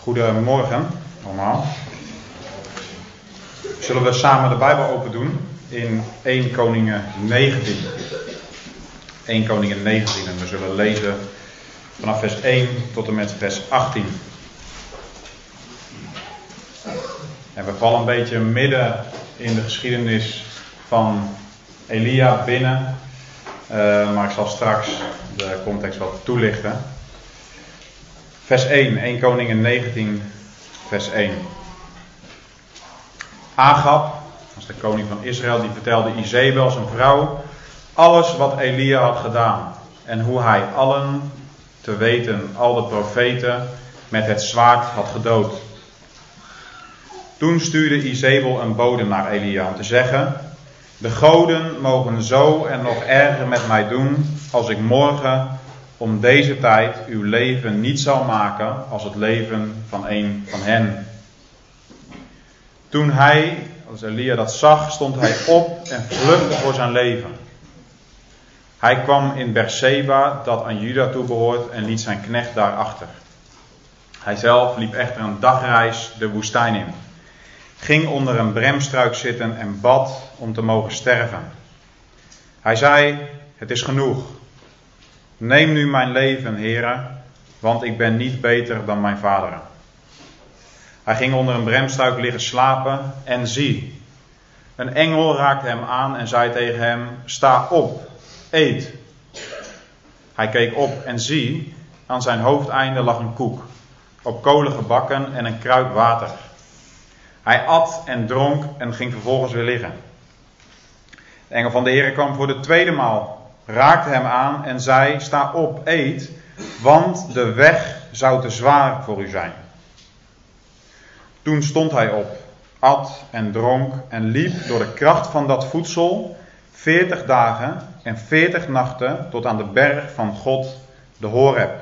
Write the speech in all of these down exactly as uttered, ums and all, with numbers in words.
Goedemorgen allemaal. Zullen we samen de Bijbel open doen in Eerste Koningen negentien. Eerste Koningen negentien en we zullen lezen vanaf vers één tot en met vers achttien. En we vallen een beetje midden in de geschiedenis van Elia binnen. Uh, maar ik zal straks de context wat toelichten. Vers één, Eerste Koningen negentien, vers één. Agab, dat is de koning van Israël, die vertelde Izebel, zijn vrouw, alles wat Elia had gedaan. En hoe hij allen, te weten, al de profeten, met het zwaard had gedood. Toen stuurde Izebel een bode naar Elia om te zeggen: de goden mogen zo en nog erger met mij doen, als ik morgen om deze tijd uw leven niet zal maken als het leven van een van hen. Toen hij, als Elia dat zag, stond hij op en vluchtte voor zijn leven. Hij kwam in Berseba, dat aan Juda toebehoort, en liet zijn knecht daarachter. Hij zelf liep echter een dagreis de woestijn in, ging onder een bremstruik zitten en bad om te mogen sterven. Hij zei: het is genoeg. Neem nu mijn leven, Heere, want ik ben niet beter dan mijn vaderen. Hij ging onder een bremstruik liggen slapen en zie, een engel raakte hem aan en zei tegen hem: sta op, eet. Hij keek op en zie, aan zijn hoofdeinde lag een koek, op kolen gebakken en een kruik water. Hij at en dronk en ging vervolgens weer liggen. De engel van de Heere kwam voor de tweede maal, raakte hem aan en zei: sta op, eet, want de weg zou te zwaar voor u zijn. Toen stond hij op, at en dronk en liep door de kracht van dat voedsel veertig dagen en veertig nachten tot aan de berg van God, de Horeb.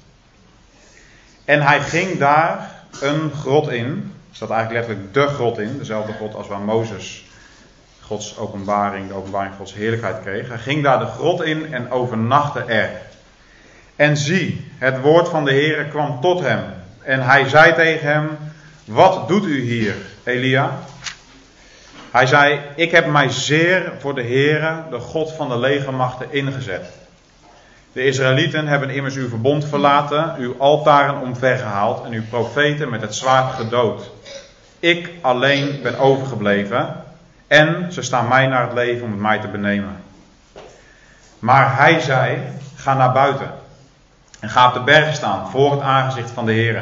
En hij ging daar een grot in, er staat eigenlijk letterlijk de grot in, dezelfde grot als waar Mozes Gods openbaring, de openbaring Gods heerlijkheid kreeg. Hij ging daar de grot in en overnachtte er. En zie, het woord van de Heere kwam tot hem. En hij zei tegen hem: wat doet u hier, Elia? Hij zei: ik heb mij zeer voor de Heere, de God van de legermachten, ingezet. De Israëlieten hebben immers uw verbond verlaten, uw altaren omvergehaald en uw profeten met het zwaard gedood. Ik alleen ben overgebleven. En ze staan mij naar het leven om het mij te benemen. Maar hij zei: ga naar buiten. En ga op de berg staan voor het aangezicht van de Heere.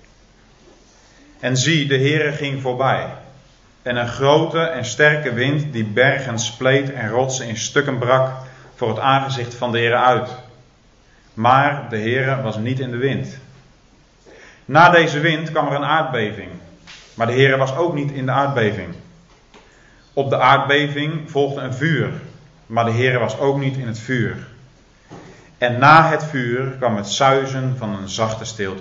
En zie, de Heere ging voorbij. En een grote en sterke wind die bergen spleet en rotsen in stukken brak voor het aangezicht van de Heere uit. Maar de Heere was niet in de wind. Na deze wind kwam er een aardbeving. Maar de Heere was ook niet in de aardbeving. Op de aardbeving volgde een vuur, maar de Heere was ook niet in het vuur. En na het vuur kwam het suizen van een zachte stilte.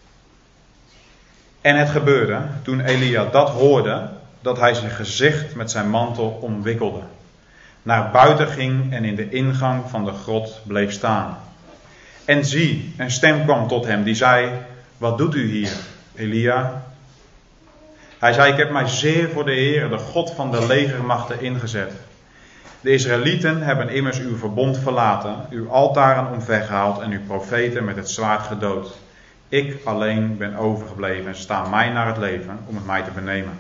En het gebeurde, toen Elia dat hoorde, dat hij zijn gezicht met zijn mantel omwikkelde, naar buiten ging en in de ingang van de grot bleef staan. En zie, een stem kwam tot hem die zei: wat doet u hier, Elia? Hij zei: ik heb mij zeer voor de Heere, de God van de legermachten, ingezet. De Israëlieten hebben immers uw verbond verlaten, uw altaren omvergehaald en uw profeten met het zwaard gedood. Ik alleen ben overgebleven en sta mij naar het leven om het mij te benemen.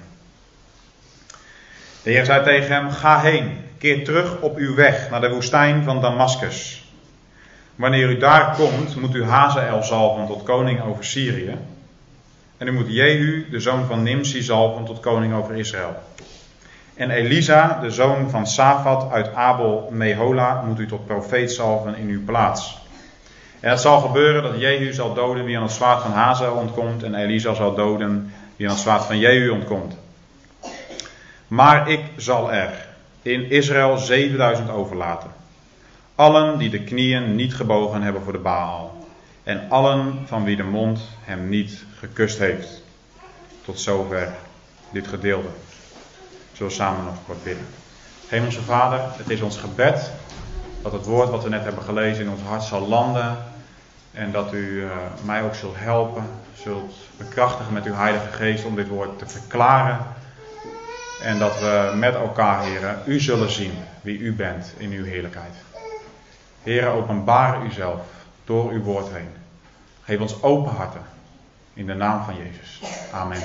De Heer zei tegen hem: ga heen, keer terug op uw weg naar de woestijn van Damaskus. Wanneer u daar komt, moet u Hazael zalven tot koning over Syrië. En u moet Jehu, de zoon van Nimsi, zalven tot koning over Israël. En Elisa, de zoon van Safat uit Abel Mehola, moet u tot profeet zalven in uw plaats. En het zal gebeuren dat Jehu zal doden wie aan het zwaard van Hazael ontkomt, en Elisa zal doden wie aan het zwaard van Jehu ontkomt. Maar ik zal er in Israël zevenduizend overlaten. Allen die de knieën niet gebogen hebben voor de Baal. En allen van wie de mond hem niet gekust heeft. Tot zover dit gedeelte. Zullen we samen nog kort bidden. Hemelse Vader, het is ons gebed dat het woord wat we net hebben gelezen in ons hart zal landen En dat u uh, mij ook zult helpen, zult bekrachtigen met uw Heilige Geest om dit woord te verklaren. En dat we met elkaar, heren, u zullen zien wie u bent in uw heerlijkheid. Heren, openbaar uzelf door uw woord heen. Geef ons open harten in de naam van Jezus. Amen.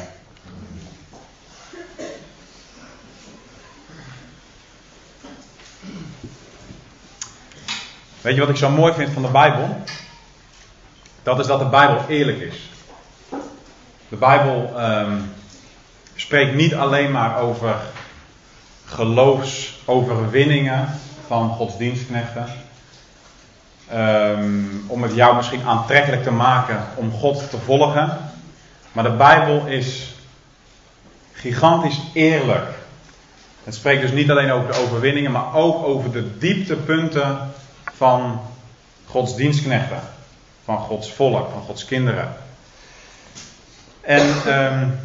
Weet je wat ik zo mooi vind van de Bijbel? Dat is dat de Bijbel eerlijk is. De Bijbel um, spreekt niet alleen maar over geloofsoverwinningen van godsdienstknechten. Um, om het jou misschien aantrekkelijk te maken om God te volgen. Maar de Bijbel is gigantisch eerlijk. Het spreekt dus niet alleen over de overwinningen, maar ook over de dieptepunten van Gods dienstknechten. Van Gods volk, van Gods kinderen. En um,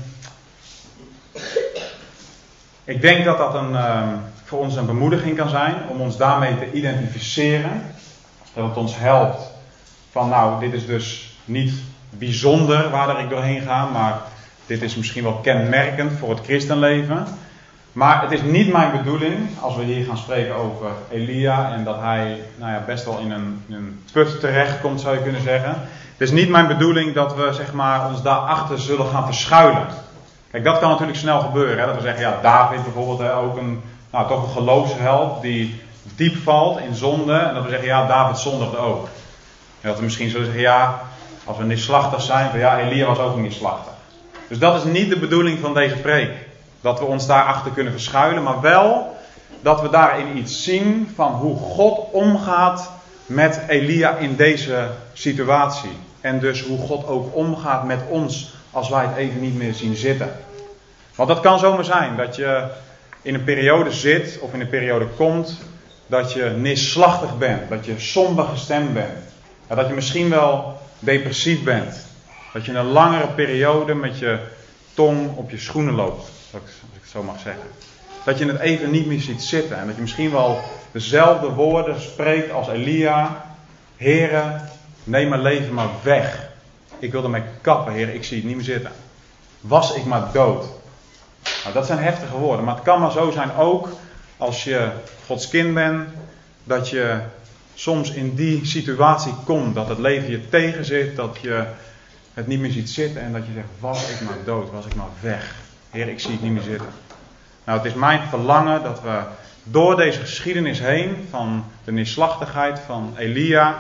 ik denk dat dat een, um, voor ons een bemoediging kan zijn om ons daarmee te identificeren. Dat het ons helpt van nou, dit is dus niet bijzonder waar ik doorheen ga, maar dit is misschien wel kenmerkend voor het christenleven. Maar het is niet mijn bedoeling, als we hier gaan spreken over Elia en dat hij nou ja, best wel in een, in een put terechtkomt, zou je kunnen zeggen. Het is niet mijn bedoeling dat we zeg maar, ons daarachter zullen gaan verschuilen. Kijk, dat kan natuurlijk snel gebeuren. Hè? Dat we zeggen, ja, David bijvoorbeeld, hè, ook een, nou, toch een geloofsheld die diep valt in zonde. En dat we zeggen, ja, David zondigde ook. En dat we misschien zullen zeggen, ja, als we neerslachtig zijn, van ja, Elia was ook neerslachtig. Dus dat is niet de bedoeling van deze preek. Dat we ons daarachter kunnen verschuilen, maar wel dat we daarin iets zien van hoe God omgaat met Elia in deze situatie. En dus hoe God ook omgaat met ons als wij het even niet meer zien zitten. Want dat kan zomaar zijn dat je in een periode zit of in een periode komt dat je neerslachtig bent, dat je somber gestemd bent. Ja, dat je misschien wel depressief bent. Dat je een langere periode met je tong op je schoenen loopt. Als ik het zo mag zeggen. Dat je het even niet meer ziet zitten. En dat je misschien wel dezelfde woorden spreekt als Elia. Heere, neem mijn leven maar weg. Ik wil ermee kappen, Heer, ik zie het niet meer zitten. Was ik maar dood. Nou, dat zijn heftige woorden. Maar het kan maar zo zijn ook als je Gods kind bent. Dat je soms in die situatie komt. Dat het leven je tegenzit. Dat je het niet meer ziet zitten. En dat je zegt, was ik maar dood. Was ik maar weg. Heer, ik zie het niet meer zitten. Nou, het is mijn verlangen dat we door deze geschiedenis heen van de neerslachtigheid van Elia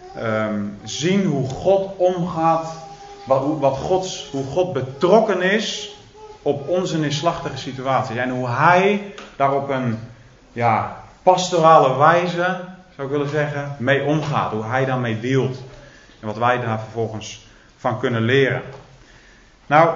um, zien hoe God omgaat, wat, wat Gods, hoe God betrokken is op onze neerslachtige situaties en hoe Hij daar op een ja, pastorale wijze, zou ik willen zeggen, mee omgaat. Hoe Hij daarmee dealt en wat wij daar vervolgens van kunnen leren. Nou,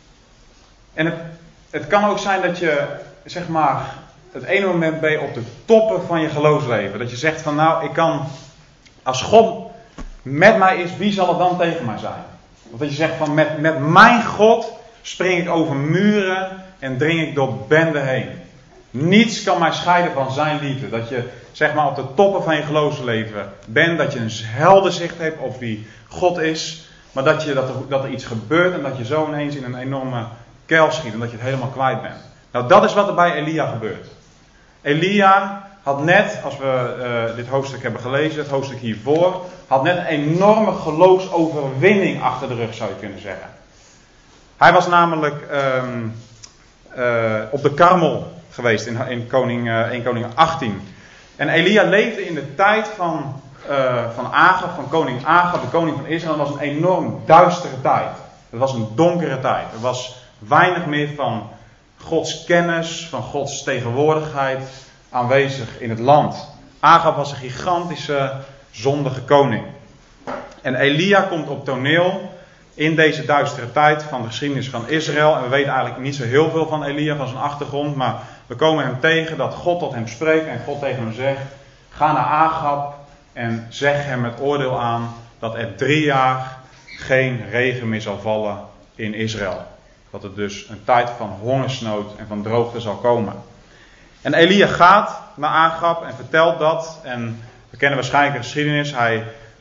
en het, het kan ook zijn dat je, zeg maar, het ene moment ben je op de toppen van je geloofsleven. Dat je zegt van nou, ik kan, als God met mij is, wie zal er dan tegen mij zijn? Of dat je zegt van met, met mijn God spring ik over muren en dring ik door benden heen. Niets kan mij scheiden van zijn liefde. Dat je, zeg maar, op de toppen van je geloofsleven bent. Dat je een helder zicht hebt op wie God is. Maar dat, je, dat, er, dat er iets gebeurt en dat je zo ineens in een enorme kuil schiet en dat je het helemaal kwijt bent. Nou, dat is wat er bij Elia gebeurt. Elia had net, als we uh, dit hoofdstuk hebben gelezen, het hoofdstuk hiervoor, had net een enorme geloofsoverwinning achter de rug, zou je kunnen zeggen. Hij was namelijk um, uh, op de Karmel geweest in, in koning, uh, eerste Koningen achttien. En Elia leefde in de tijd van, uh, van Agab, van koning Agab, de koning van Israël. Dat was een enorm duistere tijd. Het was een donkere tijd. Er was weinig meer van Gods kennis, van Gods tegenwoordigheid aanwezig in het land. Agab was een gigantische zondige koning. En Elia komt op toneel in deze duistere tijd van de geschiedenis van Israël. En we weten eigenlijk niet zo heel veel van Elia, van zijn achtergrond. Maar we komen hem tegen dat God tot hem spreekt en God tegen hem zegt: ga naar Agab en zeg hem het oordeel aan dat er drie jaar geen regen meer zal vallen in Israël. Dat het dus een tijd van hongersnood en van droogte zal komen. En Elia gaat naar Agab en vertelt dat. En we kennen waarschijnlijk de geschiedenis. Hij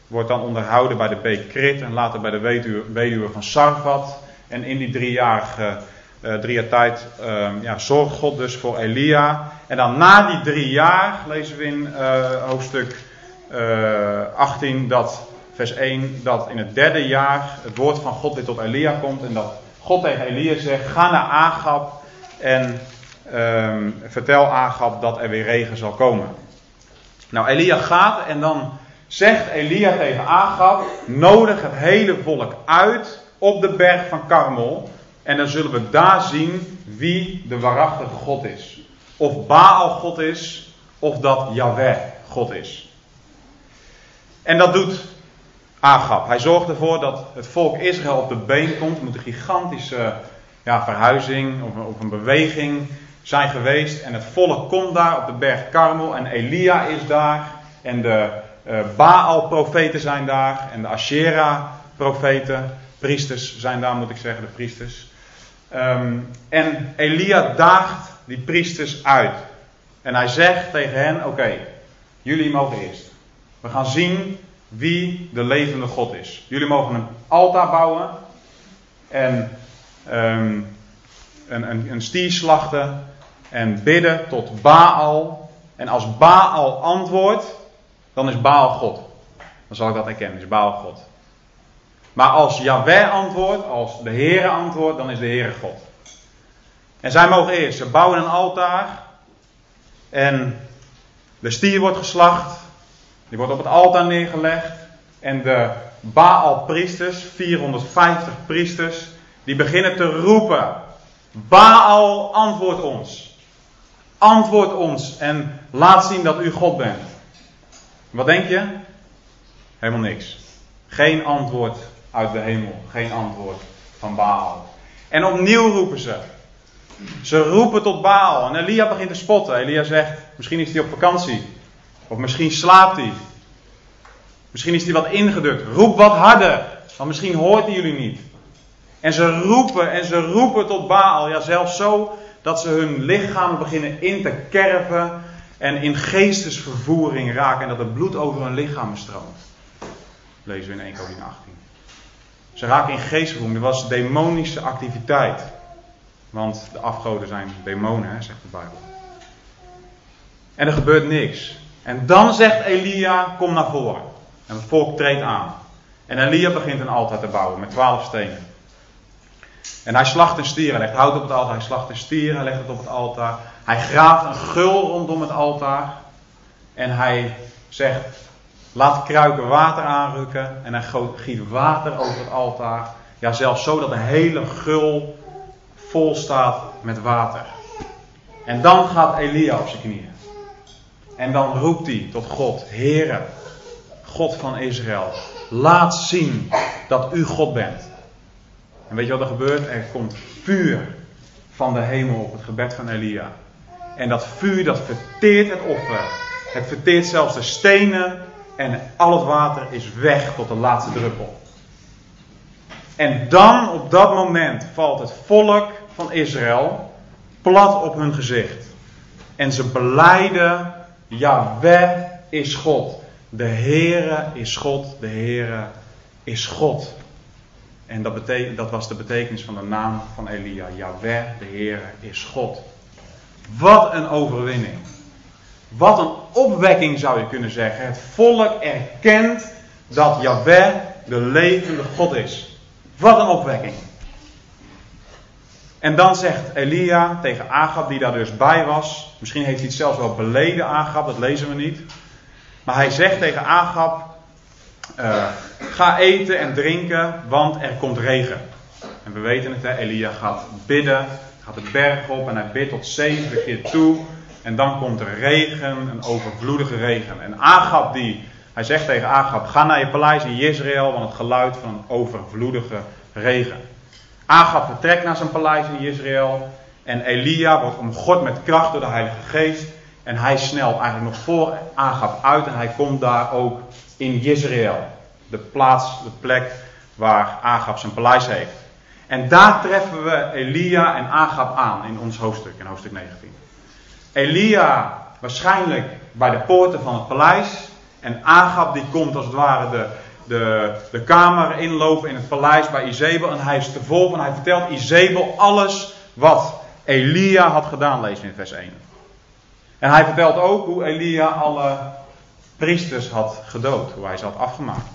wordt dan onderhouden bij de beek Krit en later bij de weduwe, weduwe van Sarfat. En in die driejarige, uh, drie jaar tijd uh, ja, zorgt God dus voor Elia. En dan na die drie jaar lezen we in uh, hoofdstuk uh, achttien, dat, vers één, dat in het derde jaar het woord van God weer tot Elia komt. En dat God tegen Elia zegt, ga naar Agab en uh, vertel Agab dat er weer regen zal komen. Nou, Elia gaat en dan zegt Elia tegen Agab, nodig het hele volk uit op de berg van Karmel. En dan zullen we daar zien wie de waarachtige God is. Of Baal God is, of dat Yahweh God is. En dat doet Agab. Hij zorgt ervoor dat het volk Israël op de been komt. Er moet een gigantische ja, verhuizing of, of een beweging zijn geweest. En het volk komt daar op de berg Karmel. En Elia is daar. En de uh, Baal-profeten zijn daar. En de Asherah-profeten. Priesters zijn daar, moet ik zeggen, de priesters. Um, en Elia daagt die priesters uit. En hij zegt tegen hen, oké, okay, jullie mogen eerst. We gaan zien wie de levende God is. Jullie mogen een altaar bouwen. En um, een, een, een stier slachten. En bidden tot Baal. En als Baal antwoordt, dan is Baal God. Dan zal ik dat erkennen, is Baal God. Maar als Yahweh antwoordt, als de Heere antwoordt, dan is de Heere God. En zij mogen eerst, ze bouwen een altaar. En de stier wordt geslacht. Die wordt op het altaar neergelegd. En de Baal-priesters, vierhonderdvijftig priesters, die beginnen te roepen. Baal, antwoord ons. Antwoord ons en laat zien dat u God bent. Wat denk je? Helemaal niks. Geen antwoord uit de hemel. Geen antwoord van Baal. En opnieuw roepen ze. Ze roepen tot Baal. En Elia begint te spotten. Elia zegt, misschien is hij op vakantie. Of misschien slaapt hij. Misschien is hij wat ingedrukt. Roep wat harder. Want misschien hoort hij jullie niet. En ze roepen en ze roepen tot Baal. Ja, zelfs zo dat ze hun lichamen beginnen in te kerven. En in geestesvervoering raken. En dat het bloed over hun lichamen stroomt. Lezen we in Eerste Koningen achttien. Ze raken in geestvervoering. Er was demonische activiteit. Want de afgoden zijn demonen, hè, zegt de Bijbel. En er gebeurt niks. En dan zegt Elia, kom naar voren. En het volk treedt aan. En Elia begint een altaar te bouwen met twaalf stenen. En hij slacht een stier. Hij legt hout op het altaar. Hij slacht een stier. Hij legt het op het altaar. Hij graaft een gul rondom het altaar. En hij zegt, laat kruiken water aanrukken. En hij giet water over het altaar. Ja, zelfs zo dat de hele gul vol staat met water. En dan gaat Elia op zijn knieën. En dan roept hij tot God, Heere, God van Israël, laat zien dat u God bent. En weet je wat er gebeurt? Er komt vuur van de hemel op het gebed van Elia. En dat vuur, dat verteert het offer. Het verteert zelfs de stenen. En al het water is weg tot de laatste druppel. En dan, op dat moment, valt het volk van Israël plat op hun gezicht. En ze belijden, Yahweh is God. De Heere is God. De Heere is God. En dat, betekent, dat was de betekenis van de naam van Elia. Yahweh, de Heere is God. Wat een overwinning. Wat een opwekking zou je kunnen zeggen. Het volk erkent dat Yahweh de levende God is. Wat een opwekking. En dan zegt Elia tegen Agab, die daar dus bij was. Misschien heeft hij het zelfs wel beleden, Agab, dat lezen we niet. Maar hij zegt tegen Agab, uh, ga eten en drinken, want er komt regen. En we weten het, hè, Elia gaat bidden, gaat de berg op en hij bidt tot zeven keer toe. En dan komt er regen, een overvloedige regen. En Agab, die, hij zegt tegen Agab, ga naar je paleis in Jezreel, want het geluid van een overvloedige regen. Agab vertrekt naar zijn paleis in Jezreel. En Elia wordt omgord met kracht door de Heilige Geest. En hij snelt eigenlijk nog voor Agab uit. En hij komt daar ook in Jezreel. De plaats, de plek waar Agab zijn paleis heeft. En daar treffen we Elia en Agab aan in ons hoofdstuk, in hoofdstuk negentien. Elia waarschijnlijk bij de poorten van het paleis. En Agab die komt als het ware de, de, de kamer inlopen in het paleis bij Izebel. En hij is te vol van, hij vertelt Izebel alles wat Elia had gedaan, lezen we in vers één. En hij vertelt ook hoe Elia alle priesters had gedood, hoe hij ze had afgemaakt.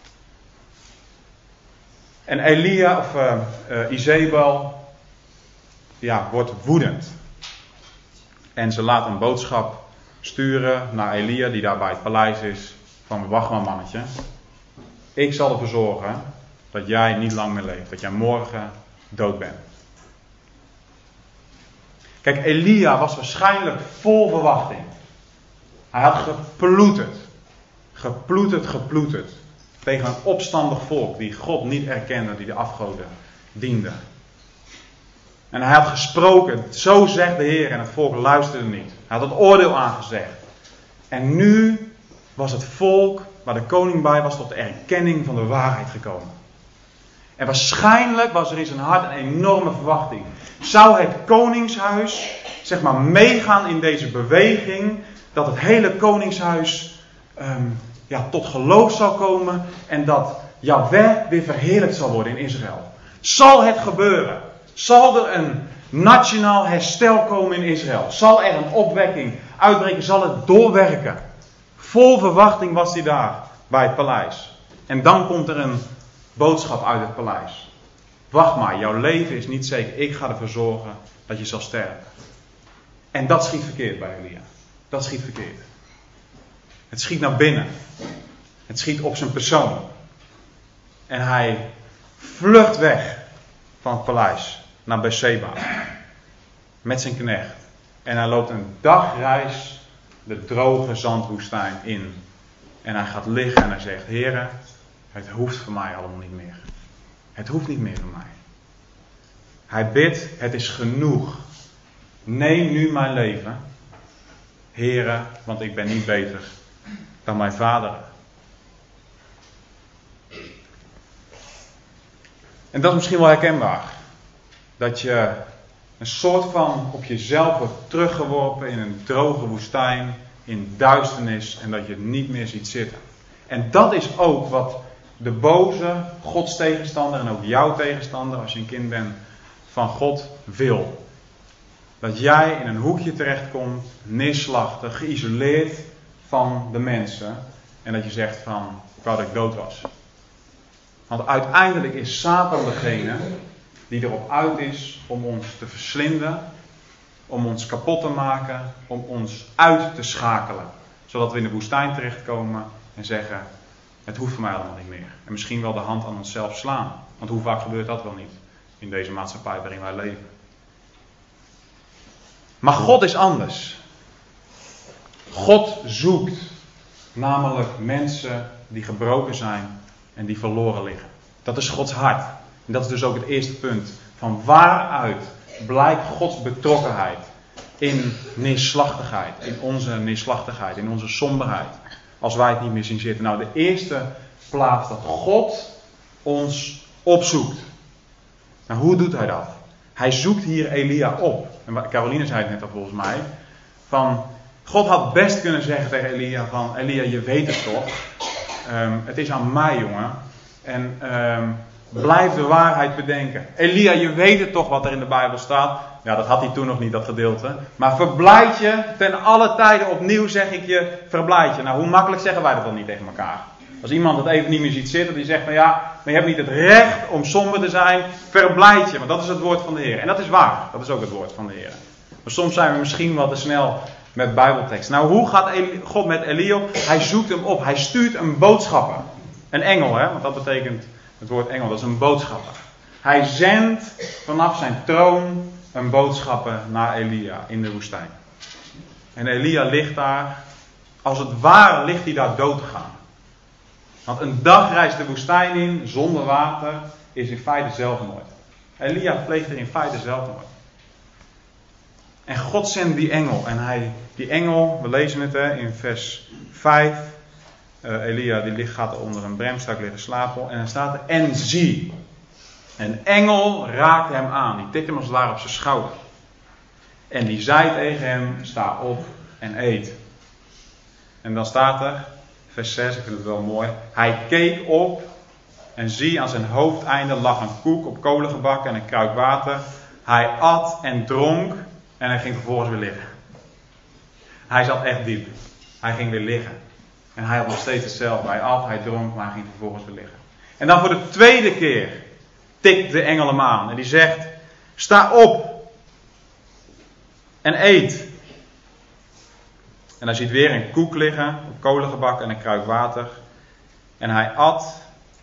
En Elia, of uh, uh, Izebel, ja, wordt woedend. En ze laat een boodschap sturen naar Elia, die daar bij het paleis is, van wacht maar mannetje. Ik zal ervoor zorgen dat jij niet lang meer leeft, dat jij morgen dood bent. Kijk, Elia was waarschijnlijk vol verwachting. Hij had geploeterd, geploeterd, geploeterd. Tegen een opstandig volk die God niet erkende, die de afgoden diende. En hij had gesproken, zo zegt de Heer, en het volk luisterde niet. Hij had het oordeel aangezegd. En nu was het volk, waar de koning bij was, tot de erkenning van de waarheid gekomen. En waarschijnlijk was er in zijn hart een enorme verwachting. Zou het koningshuis, zeg maar, meegaan in deze beweging, dat het hele koningshuis um, ja, tot geloof zal komen en dat Jahweh weer verheerlijkt zal worden in Israël? Zal het gebeuren? Zal er een nationaal herstel komen in Israël? Zal er een opwekking uitbreken? Zal het doorwerken? Vol verwachting was hij daar bij het paleis. En dan komt er een boodschap uit het paleis. Wacht maar, jouw leven is niet zeker. Ik ga ervoor zorgen dat je zal sterven. En dat schiet verkeerd bij Elia. Dat schiet verkeerd. Het schiet naar binnen. Het schiet op zijn persoon. En hij vlucht weg van het paleis naar Beersheba. Met zijn knecht. En hij loopt een dagreis de droge zandwoestijn in. En hij gaat liggen en hij zegt: Heere, het hoeft voor mij allemaal niet meer. Het hoeft niet meer voor mij. Hij bidt: het is genoeg. Neem nu mijn leven, Heere, want ik ben niet beter dan mijn vader. En dat is misschien wel herkenbaar. Dat je een soort van op jezelf wordt teruggeworpen in een droge woestijn, in duisternis, en dat je het niet meer ziet zitten. En dat is ook wat de boze, Gods tegenstander en ook jouw tegenstander, als je een kind bent van God, wil. Dat jij in een hoekje terechtkomt, neerslachtig, geïsoleerd van de mensen. En dat je zegt van, ik wou dat ik dood was. Want uiteindelijk is Satan degene die erop uit is om ons te verslinden, om ons kapot te maken, om ons uit te schakelen. Zodat we in de woestijn terechtkomen en zeggen, het hoeft voor mij allemaal niet meer. En misschien wel de hand aan onszelf slaan. Want hoe vaak gebeurt dat wel niet in deze maatschappij waarin wij leven. Maar God is anders. God zoekt namelijk mensen die gebroken zijn en die verloren liggen. Dat is Gods hart. En dat is dus ook het eerste punt. Van waaruit blijkt Gods betrokkenheid in neerslachtigheid, in onze neerslachtigheid, in onze somberheid. Als wij het niet meer zien zitten. Nou, de eerste plaats dat God ons opzoekt. Nou, hoe doet hij dat? Hij zoekt hier Elia op. En Caroline zei het net al volgens mij. Van, God had best kunnen zeggen tegen Elia van, Elia, je weet het toch. Um, het is aan mij, jongen. En um, blijf de waarheid bedenken. Elia, je weet het toch wat er in de Bijbel staat. Ja, dat had hij toen nog niet, dat gedeelte. Maar verblijd je, ten alle tijden opnieuw zeg ik je, verblijd je. Nou, hoe makkelijk zeggen wij dat dan niet tegen elkaar? Als iemand het even niet meer ziet zitten, die zegt van ja, maar je hebt niet het recht om somber te zijn, verblijd je. Want dat is het woord van de Heer. En dat is waar, dat is ook het woord van de Heer. Maar soms zijn we misschien wat te snel met Bijbeltekst. Nou, hoe gaat God met Elia op? Hij zoekt hem op, hij stuurt een boodschapper. Een engel, hè, want dat betekent het woord engel, dat is een boodschapper. Hij zendt vanaf zijn troon een boodschapper naar Elia in de woestijn. En Elia ligt daar, als het ware ligt hij daar dood te gaan. Want een dagreis de woestijn in, zonder water, is in feite zelfmoord. Elia pleegt er in feite zelfmoord. En God zendt die engel. En hij, die engel, we lezen het hè, in vers vijf. Uh, Elia die ligt, gaat er onder een bremstak liggen slapen. En dan staat er, en zie. Een engel raakte hem aan. Die tikte hem als het ware op zijn schouder. En die zei tegen hem, sta op en eet. En dan staat er, vers zes, ik vind het wel mooi. Hij keek op en zie aan zijn hoofdeinde lag een koek op kolen gebakken en een kruik water. Hij at en dronk en hij ging vervolgens weer liggen. Hij zat echt diep. Hij ging weer liggen. En hij had nog steeds hetzelfde. Hij at, hij dronk, maar hij ging vervolgens weer liggen. En dan voor de tweede keer tikt de engel hem aan. En die zegt, sta op en eet. En hij ziet weer een koek liggen, op kolen gebakken en een kruik water. En hij at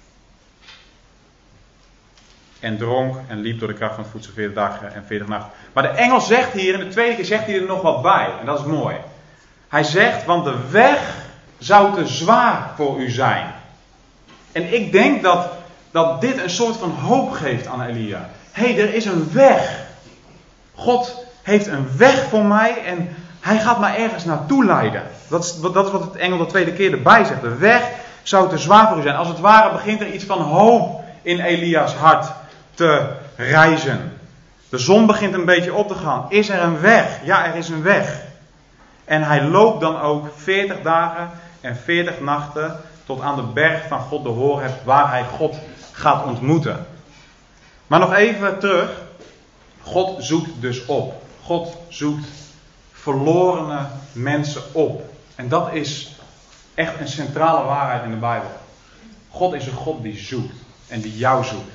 en dronk en liep door de kracht van het voedsel veertig dagen en veertig nachten. Maar de engel zegt hier, en de tweede keer zegt hij er nog wat bij. En dat is mooi. Hij zegt, want de weg zou te zwaar voor u zijn. En ik denk dat, dat dit een soort van hoop geeft aan Elia. Hé, hey, er is een weg. God heeft een weg voor mij en hij gaat mij ergens naartoe leiden. Dat is, dat is wat het engel de tweede keer erbij zegt. De weg zou te zwaar voor u zijn. Als het ware begint er iets van hoop in Elia's hart te rijzen. De zon begint een beetje op te gaan. Is er een weg? Ja, er is een weg. En hij loopt dan ook veertig dagen en veertig nachten tot aan de berg van God de Horeb, waar hij God gaat ontmoeten. Maar nog even terug. God zoekt dus op. God zoekt verlorene mensen op. En dat is echt een centrale waarheid in de Bijbel. God is een God die zoekt. En die jou zoekt.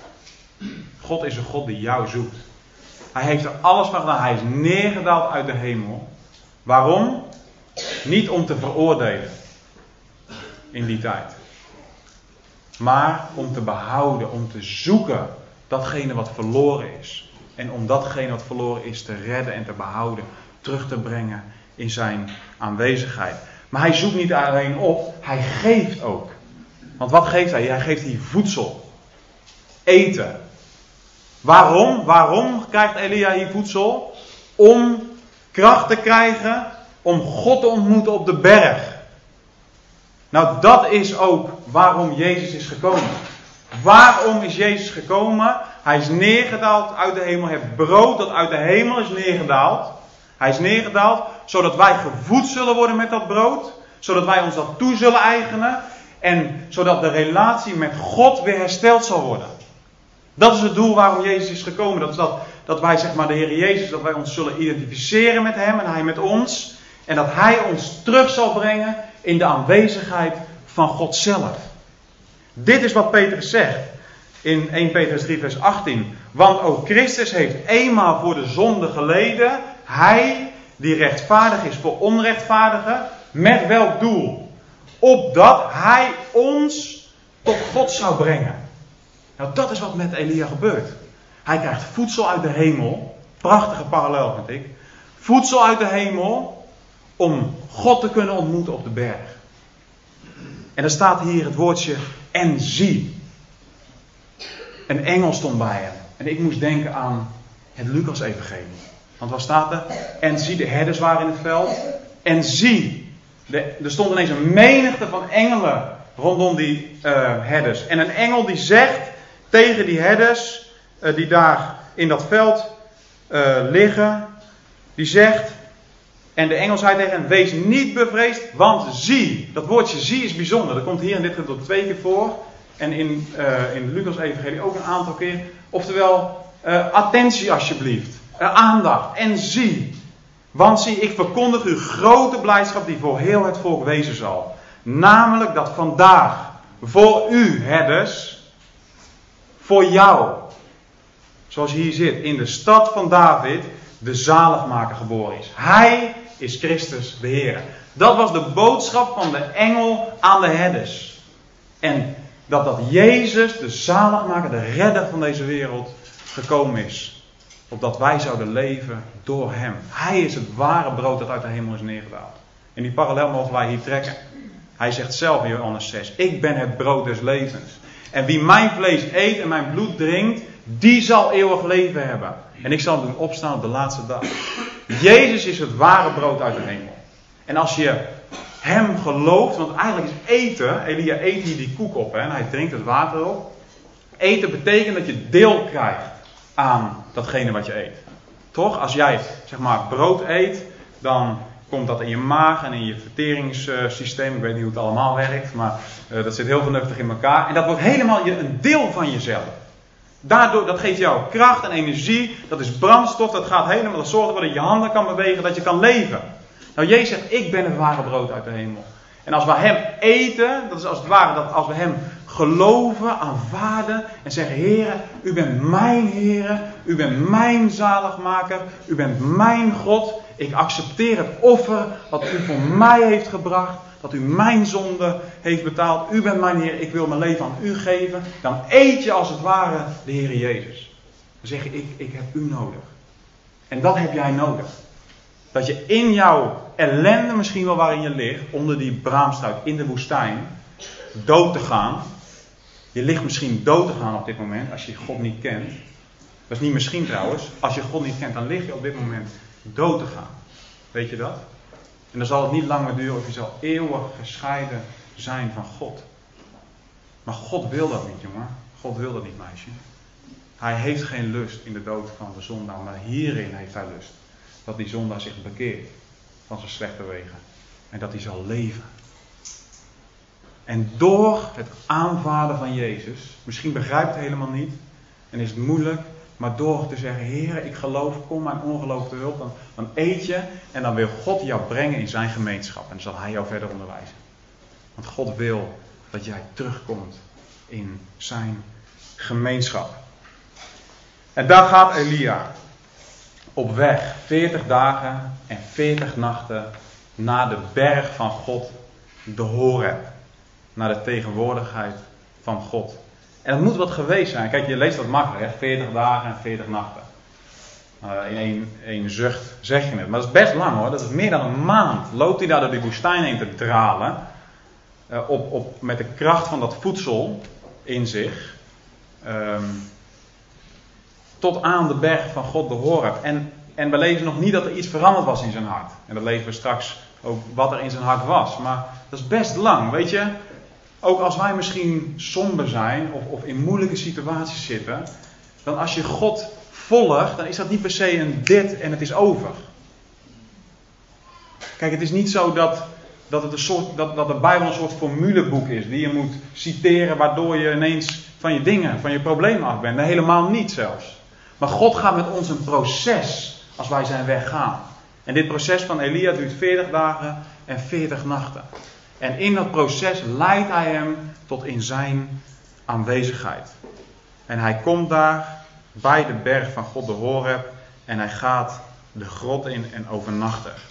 God is een God die jou zoekt. Hij heeft er alles van gedaan. Hij is neergedaald uit de hemel. Waarom? Niet om te veroordelen. In die tijd. Maar om te behouden. Om te zoeken. Datgene wat verloren is. En om datgene wat verloren is te redden en te behouden. Terug te brengen in zijn aanwezigheid. Maar hij zoekt niet alleen op. Hij geeft ook. Want wat geeft hij? Hij geeft hier voedsel. Eten. Waarom? Waarom krijgt Elia hier voedsel? Om kracht te krijgen. Om God te ontmoeten op de berg. Nou, dat is ook waarom Jezus is gekomen. Waarom is Jezus gekomen? Hij is neergedaald uit de hemel. Het brood dat uit de hemel is neergedaald. Hij is neergedaald zodat wij gevoed zullen worden met dat brood. Zodat wij ons dat toe zullen eigenen. En zodat de relatie met God weer hersteld zal worden. Dat is het doel waarom Jezus is gekomen. Dat is dat, dat wij, zeg maar, de Heer Jezus, dat wij ons zullen identificeren met Hem en Hij met ons. En dat Hij ons terug zal brengen in de aanwezigheid van God zelf. Dit is wat Petrus zegt in eerste Petrus drie vers achttien. Want ook Christus heeft eenmaal voor de zonde geleden. Hij die rechtvaardig is voor onrechtvaardigen. Met welk doel? Opdat Hij ons tot God zou brengen. Nou, dat is wat met Elia gebeurt. Hij krijgt voedsel uit de hemel. Prachtige parallel vind ik. Voedsel uit de hemel om God te kunnen ontmoeten op de berg. En er staat hier het woordje en zie. Een engel stond bij hem. En ik moest denken aan het Lucas-evangelie. Want wat staat er? En zie, de herders waren in het veld. En zie, de, er stond ineens een menigte van engelen rondom die uh, herders. En een engel die zegt tegen die herders uh, die daar in dat veld uh, liggen. Die zegt, en de engel zei tegen hen, wees niet bevreesd, want zie. Dat woordje zie is bijzonder. Dat komt hier in dit gedeelte twee keer voor. En in, uh, in Lucas evangelie ook een aantal keer. Oftewel, uh, attentie alsjeblieft. Uh, aandacht. En zie. Want zie, ik verkondig u grote blijdschap die voor heel het volk wezen zal. Namelijk dat vandaag voor u, herders, voor jou, zoals hier zit, in de stad van David, de zaligmaker geboren is. Hij is Christus de Heer. Dat was de boodschap van de engel aan de herders. En dat dat Jezus, de zaligmaker, de redder van deze wereld, gekomen is. Opdat wij zouden leven door hem. Hij is het ware brood dat uit de hemel is neergedaald. En die parallel mogen wij hier trekken. Hij zegt zelf in Johannes zes, ik ben het brood des levens. En wie mijn vlees eet en mijn bloed drinkt, die zal eeuwig leven hebben. En ik zal hem doen opstaan op de laatste dag. Jezus is het ware brood uit de hemel. En als je hem gelooft, want eigenlijk is eten, Elia eet hier die koek op hè, en hij drinkt het water op. Eten betekent dat je deel krijgt aan datgene wat je eet. Toch? Als jij zeg maar brood eet, dan komt dat in je maag en in je verteringssysteem. Ik weet niet hoe het allemaal werkt, maar uh, dat zit heel vernuftig in elkaar. En dat wordt helemaal je, een deel van jezelf. Daardoor, dat geeft jou kracht en energie, dat is brandstof, dat gaat helemaal, dat zorgt ervoor dat je handen kan bewegen, dat je kan leven. Nou, Jezus zegt, ik ben het ware brood uit de hemel. En als we hem eten, dat is als het ware dat als we hem geloven, aanvaarden en zeggen, Heere, u bent mijn Heere, u bent mijn zaligmaker, u bent mijn God. Ik accepteer het offer wat u voor mij heeft gebracht, dat u mijn zonde heeft betaald. U bent mijn Heer, ik wil mijn leven aan u geven. Dan eet je als het ware de Heer Jezus. Dan zeg je, ik, ik heb u nodig. En dat heb jij nodig. Dat je in jouw ellende misschien wel waarin je ligt, onder die braamstruik in de woestijn, dood te gaan. Je ligt misschien dood te gaan op dit moment als je God niet kent. Dat is niet misschien trouwens. Als je God niet kent, dan lig je op dit moment dood te gaan. Weet je dat? En dan zal het niet lang meer duren of je zal eeuwig gescheiden zijn van God. Maar God wil dat niet, jongen. God wil dat niet, meisje. Hij heeft geen lust in de dood van de zondaar, maar hierin heeft hij lust. Dat die zondaar zich bekeert van zijn slechte wegen. En dat hij zal leven. En door het aanvaarden van Jezus, misschien begrijpt het helemaal niet en is het moeilijk, maar door te zeggen, Heer, ik geloof, kom mijn ongeloof te hulp, dan, dan eet je en dan wil God jou brengen in zijn gemeenschap. En dan zal hij jou verder onderwijzen. Want God wil dat jij terugkomt in zijn gemeenschap. En daar gaat Elia op weg, veertig dagen en veertig nachten naar de berg van God, de Horeb. Naar de tegenwoordigheid van God. En het moet wat geweest zijn. Kijk, je leest dat makkelijk, hè? veertig dagen en veertig nachten. Uh, in één, één zucht zeg je het. Maar dat is best lang hoor. Dat is meer dan een maand. Loopt hij daar door die woestijn heen te dralen. Uh, op, op, met de kracht van dat voedsel in zich. Um, tot aan de berg van God, de Horeb. En, en we lezen nog niet dat er iets veranderd was in zijn hart. En dat lezen we straks ook wat er in zijn hart was. Maar dat is best lang, weet je. Ook als wij misschien somber zijn of, of in moeilijke situaties zitten. Dan als je God volgt, dan is dat niet per se een dit en het is over. Kijk, het is niet zo dat, dat, het een soort, dat, dat de Bijbel een soort formuleboek is. Die je moet citeren waardoor je ineens van je dingen, van je problemen af bent. Nee, helemaal niet zelfs. Maar God gaat met ons een proces als wij zijn weg gaan. En dit proces van Elia duurt veertig dagen en veertig nachten. En in dat proces leidt hij hem tot in zijn aanwezigheid. En hij komt daar bij de berg van God, de Horeb. En hij gaat de grot in en overnacht er.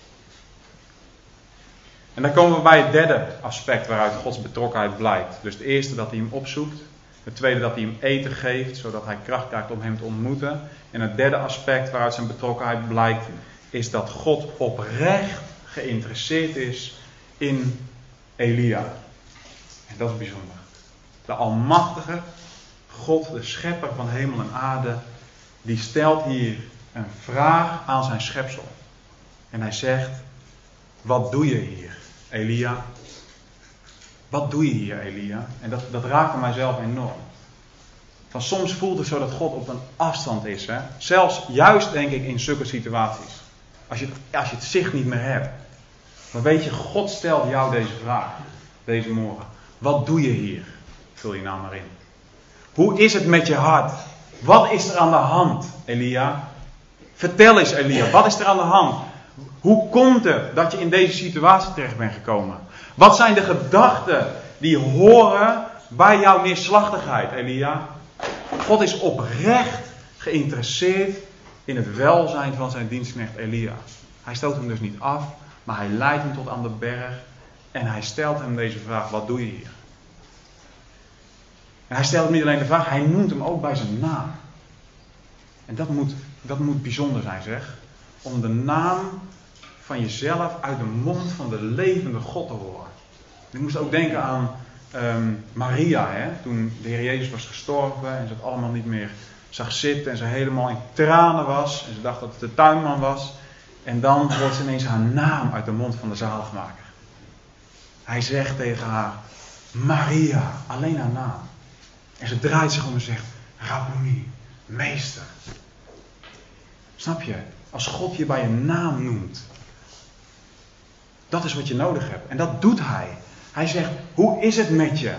En dan komen we bij het derde aspect waaruit Gods betrokkenheid blijkt. Dus het eerste dat hij hem opzoekt. Het tweede dat hij hem eten geeft, zodat hij kracht krijgt om hem te ontmoeten. En het derde aspect waaruit zijn betrokkenheid blijkt, is dat God oprecht geïnteresseerd is in Elia. En dat is bijzonder. De almachtige God, de schepper van hemel en aarde, die stelt hier een vraag aan zijn schepsel. En hij zegt, wat doe je hier, Elia? Wat doe je hier, Elia? En dat, dat raakte mijzelf enorm. Van soms voelt het zo dat God op een afstand is. Hè? Zelfs juist denk ik in zulke situaties. Als je, het, als je het zicht niet meer hebt. Maar weet je, God stelt jou deze vraag. Deze morgen. Wat doe je hier? Vul je nou maar in. Hoe is het met je hart? Wat is er aan de hand, Elia? Vertel eens, Elia. Wat is er aan de hand? Hoe komt het dat je in deze situatie terecht bent gekomen? Wat zijn de gedachten die horen bij jouw neerslachtigheid, Elia? God is oprecht geïnteresseerd in het welzijn van zijn dienstknecht Elia. Hij stoot hem dus niet af, maar hij leidt hem tot aan de berg. En hij stelt hem deze vraag, wat doe je hier? En hij stelt hem niet alleen de vraag, hij noemt hem ook bij zijn naam. En dat moet, dat moet bijzonder zijn, zeg. Om de naam van jezelf uit de mond van de levende God te horen. Ik moest ook denken aan um, Maria, hè? Toen de Heer Jezus was gestorven en ze het allemaal niet meer zag zitten en ze helemaal in tranen was. En ze dacht dat het de tuinman was. En dan hoort ze ineens haar naam uit de mond van de zaligmaker. Hij zegt tegen haar, Maria, alleen haar naam. En ze draait zich om en zegt, Rabboni, meester. Snap je? Als God je bij je naam noemt, Dat is wat je nodig hebt. En dat doet hij. Hij zegt, hoe is het met je?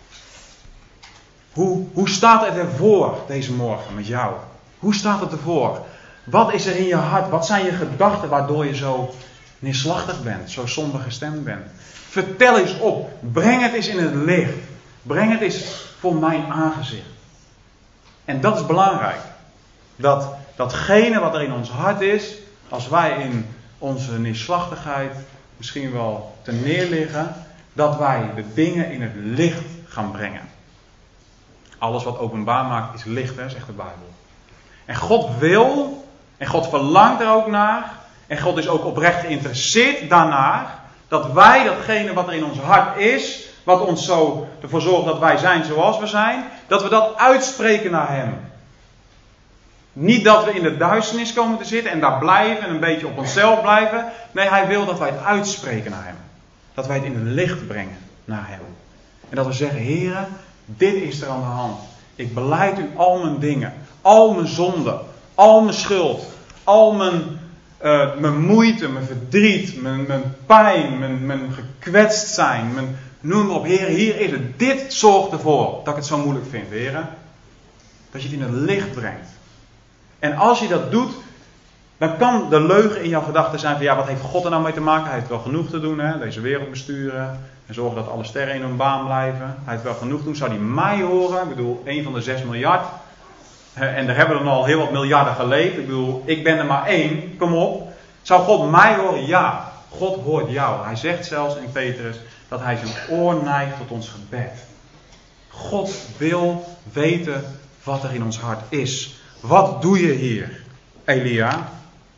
Hoe, hoe staat het ervoor deze morgen met jou? Hoe staat het ervoor? Wat is er in je hart? Wat zijn je gedachten waardoor je zo neerslachtig bent? Zo somber gestemd bent? Vertel eens op. Breng het eens in het licht. Breng het eens voor mijn aangezicht. En dat is belangrijk. Dat datgene wat er in ons hart is, als wij in onze neerslachtigheid misschien wel ten neer liggen, dat wij de dingen in het licht gaan brengen. Alles wat openbaar maakt is licht, hè, zegt de Bijbel. En God wil, en God verlangt er ook naar, en God is ook oprecht geïnteresseerd daarnaar, dat wij datgene wat er in ons hart is, wat ons zo ervoor zorgt dat wij zijn zoals we zijn, dat we dat uitspreken naar Hem. Niet dat we in de duisternis komen te zitten en daar blijven en een beetje op onszelf blijven. Nee, Hij wil dat wij het uitspreken naar Hem. Dat wij het in het licht brengen naar Hem. En dat we zeggen, Heere, dit is er aan de hand. Ik belijd U al mijn dingen, al mijn zonden, al mijn schuld, al mijn, uh, mijn moeite, mijn verdriet, mijn, mijn pijn, mijn, mijn gekwetst zijn. Mijn, noem maar op, Heere, hier is het. Dit zorgt ervoor dat ik het zo moeilijk vind, Heere. Dat je het in het licht brengt. En als je dat doet, dan kan de leugen in jouw gedachten zijn van ja, wat heeft God er nou mee te maken? Hij heeft wel genoeg te doen, hè? Deze wereld besturen en zorgen dat alle sterren in hun baan blijven. Hij heeft wel genoeg te doen. Zou hij mij horen? Ik bedoel, één van de zes miljard. En er hebben er al heel wat miljarden geleefd. Ik bedoel, ik ben er maar één. Kom op. Zou God mij horen? Ja. God hoort jou. Hij zegt zelfs in Petrus dat hij zijn oor neigt tot ons gebed. God wil weten wat er in ons hart is. Wat doe je hier, Elia?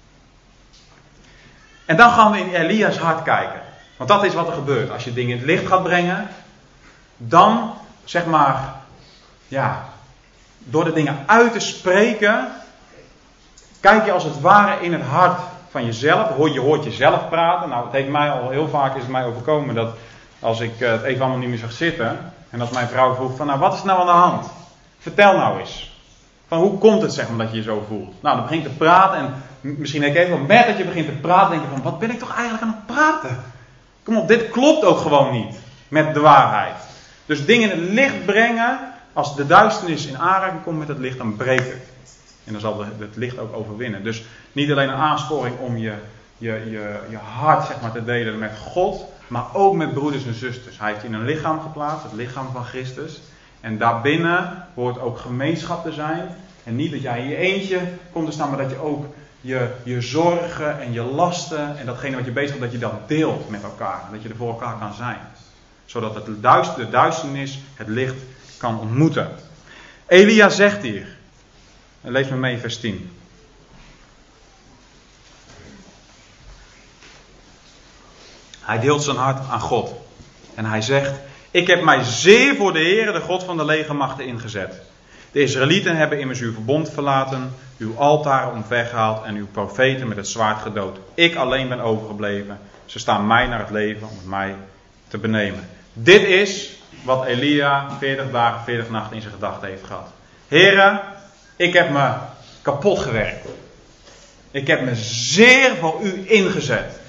En dan gaan we in Elia's hart kijken. Want dat is wat er gebeurt. Als je dingen in het licht gaat brengen, dan, zeg maar, ja, door de dingen uit te spreken, kijk je als het ware in het hart van jezelf. Je hoort jezelf praten. Nou, het heeft mij al heel vaak is het mij overkomen dat als ik het even allemaal niet meer zag zitten, en dat mijn vrouw vroeg van, nou, wat is nou aan de hand? Vertel nou eens. Van hoe komt het, zeg maar, dat je je zo voelt? Nou, dan begin je te praten en misschien denk ik even, met dat je begint te praten, denk je van, wat ben ik toch eigenlijk aan het praten? Kom op, dit klopt ook gewoon niet met de waarheid. Dus dingen in het licht brengen, als de duisternis in aanraking komt met het licht, dan breekt het. En dan zal het licht ook overwinnen. Dus niet alleen een aansporing om je, je, je, je hart, zeg maar, te delen met God, maar ook met broeders en zusters. Hij heeft je in een lichaam geplaatst, het lichaam van Christus. En daarbinnen hoort ook gemeenschap te zijn. En niet dat jij in je eentje komt te staan, maar dat je ook je, je zorgen en je lasten en datgene wat je bezig bent, dat je dat deelt met elkaar. Dat je er voor elkaar kan zijn. Zodat het duister, de duisternis het licht kan ontmoeten. Elia zegt hier, lees me mee in vers tien. Hij deelt zijn hart aan God. En hij zegt, ik heb mij zeer voor de Heere, de God van de legermachten, ingezet. De Israëlieten hebben immers uw verbond verlaten, uw altaren omvergehaald en uw profeten met het zwaard gedood. Ik alleen ben overgebleven. Ze staan mij naar het leven om het mij te benemen. Dit is wat Elia veertig dagen, veertig nachten in zijn gedachten heeft gehad. Heere, ik heb me kapot gewerkt. Ik heb me zeer voor u ingezet.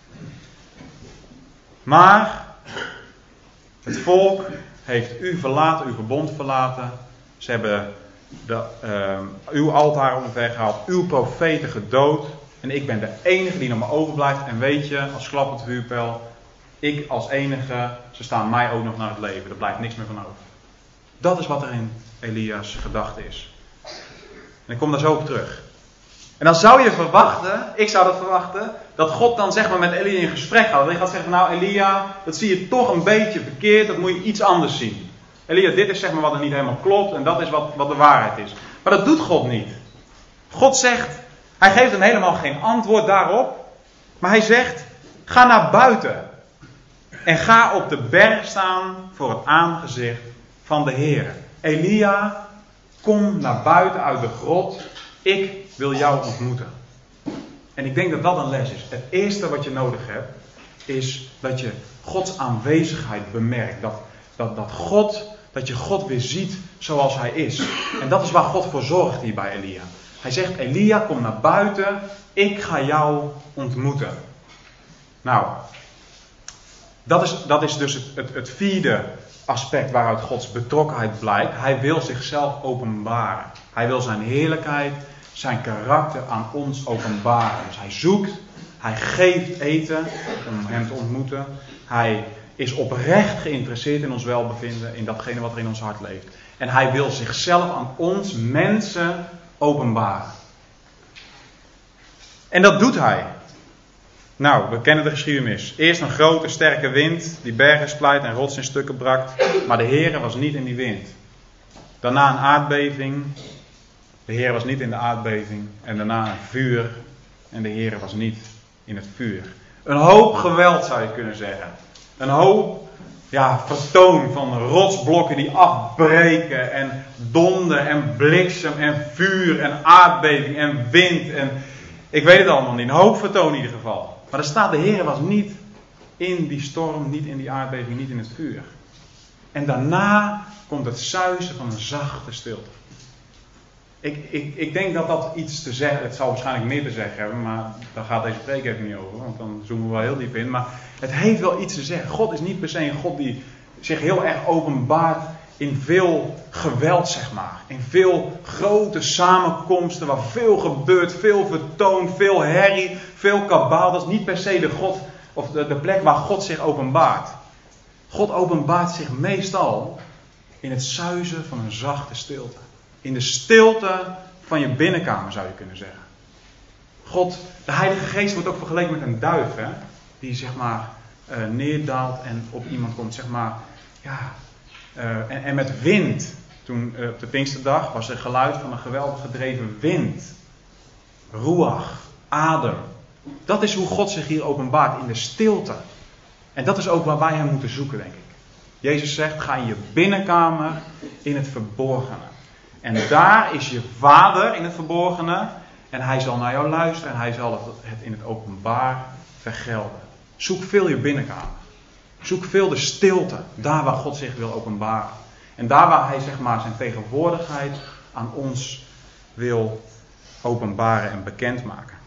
Maar het volk heeft u verlaten, uw verbond verlaten. Ze hebben de, uh, uw altaren omvergehaald, uw profeten gedood. En ik ben de enige die nog maar overblijft. En weet je, als klap op de vuurpijl, ik als enige, ze staan mij ook nog naar het leven. Er blijft niks meer van over. Dat is wat er in Elia's gedachte is. En ik kom daar zo op terug. En dan zou je verwachten, ik zou dat verwachten, dat God dan zeg maar met Elia in gesprek gaat. Dat hij gaat zeggen, nou Elia, dat zie je toch een beetje verkeerd, dat moet je iets anders zien. Elia, dit is zeg maar wat er niet helemaal klopt en dat is wat, wat de waarheid is. Maar dat doet God niet. God zegt, hij geeft hem helemaal geen antwoord daarop. Maar hij zegt, ga naar buiten. En ga op de berg staan voor het aangezicht van de Heer. Elia, kom naar buiten uit de grot. Ik wil jou ontmoeten. En ik denk dat dat een les is. Het eerste wat je nodig hebt, is dat je Gods aanwezigheid bemerkt. Dat, dat, dat, God, dat je God weer ziet zoals hij is. En dat is waar God voor zorgt hier bij Elia. Hij zegt, Elia, kom naar buiten. Ik ga jou ontmoeten. Nou, Dat is, dat is dus het, het, het vierde aspect waaruit Gods betrokkenheid blijkt. Hij wil zichzelf openbaren. Hij wil zijn heerlijkheid, zijn karakter aan ons openbaren. Dus hij zoekt, hij geeft eten om hem te ontmoeten. Hij is oprecht geïnteresseerd in ons welbevinden, in datgene wat er in ons hart leeft. En hij wil zichzelf aan ons mensen openbaren. En dat doet hij. Nou, we kennen de geschiedenis. Eerst een grote sterke wind die bergen splijt en rots in stukken brak. Maar de Heere was niet in die wind. Daarna een aardbeving. De Heere was niet in de aardbeving. En daarna een vuur. En de Heere was niet in het vuur. Een hoop geweld zou je kunnen zeggen. Een hoop ja, vertoon van rotsblokken die afbreken. En donder en bliksem en vuur en aardbeving en wind. En ik weet het allemaal niet. Een hoop vertoon in ieder geval. Maar er staat, de Heer was niet in die storm, niet in die aardbeving, niet in het vuur. En daarna komt het suizen van een zachte stilte. Ik, ik, ik denk dat dat iets te zeggen, het zal waarschijnlijk meer te zeggen hebben, maar daar gaat deze preek even niet over, want dan zoomen we wel heel diep in. Maar het heeft wel iets te zeggen. God is niet per se een God die zich heel erg openbaart in veel geweld, zeg maar. In veel grote samenkomsten waar veel gebeurt, veel vertoon, veel herrie, veel kabaal. Dat is niet per se de, God, of de, de plek waar God zich openbaart. God openbaart zich meestal in het suizen van een zachte stilte. In de stilte van je binnenkamer, zou je kunnen zeggen. God, de Heilige Geest wordt ook vergeleken met een duif, hè? Die zeg maar uh, neerdaalt en op iemand komt, zeg maar, ja... Uh, en, en met wind. Toen uh, op de Pinksterdag was er geluid van een geweldig gedreven wind. Ruach, adem. Dat is hoe God zich hier openbaart, in de stilte. En dat is ook waar wij hem moeten zoeken, denk ik. Jezus zegt, ga in je binnenkamer in het verborgene. En daar is je Vader in het verborgene. En hij zal naar jou luisteren en hij zal het in het openbaar vergelden. Zoek veel je binnenkamer. Zoek veel de stilte, daar waar God zich wil openbaren. En daar waar hij zeg maar zijn tegenwoordigheid aan ons wil openbaren en bekendmaken.